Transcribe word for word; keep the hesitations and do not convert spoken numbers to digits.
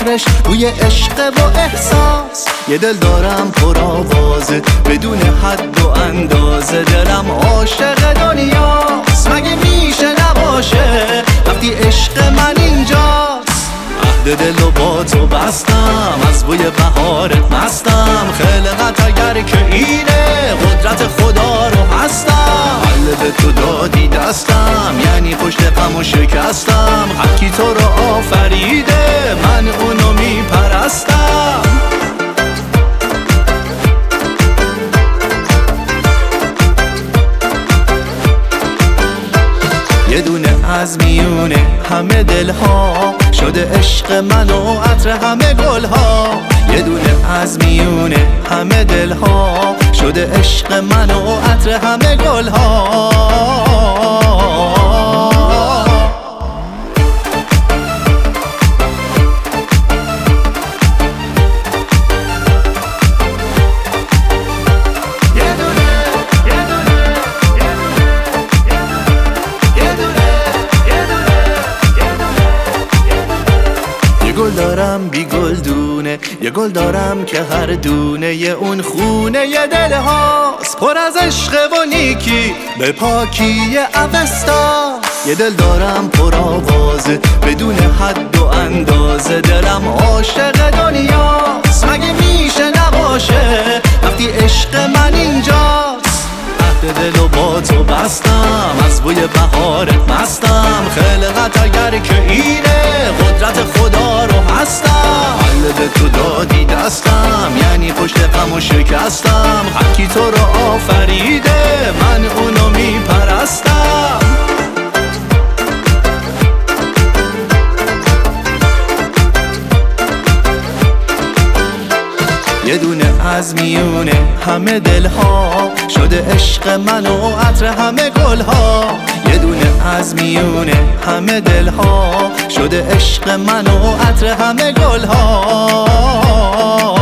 بهارش روی عشق و احساس. یه دل دارم پر آوازه بدون حد و اندازه، دلم عاشق دنیاست مگه میشه نباشه وقتی عشق من اینجاست. عهد دل و با تو بستم، از بوی بهارت مستم، خلقت اگر که اینه قدرت خدا رو هستم. قلب تو دادی دستم یعنی پشت غم و شکستم، حکی تو رو آفریده من اونو میپرستم. یه دونه از میونه همه دلها شده عشق من و عطر همه گلها. یه دونه از میونه همه دلها شده عشق من و عطر همه گلها. گل دارم بی گل دونه، یه گل دارم که هر دونه یه اون خونه یه دل هاست پر از عشق و نیکی به پاکی اوستا. یه دل دارم پر آوازه بدون حد و اندازه، دلم عاشق دنیاست مگه میشه نباشه وقتی عشق من اینجاست. عهد دل و با تو بستم، از بوی بهارت مستم، خلقت اگر که اینه قدرت خدا رو هستم. قلب تو دادی دستم یعنی پشت غم و شکستم، حکی تو رو آفریده من اونو میپرستم. یه دونه از میونه همه دلها شده عشق من و عطر همه گلها. یه دونه از میونه همه دلها شده عشق من و عطر همه گلها.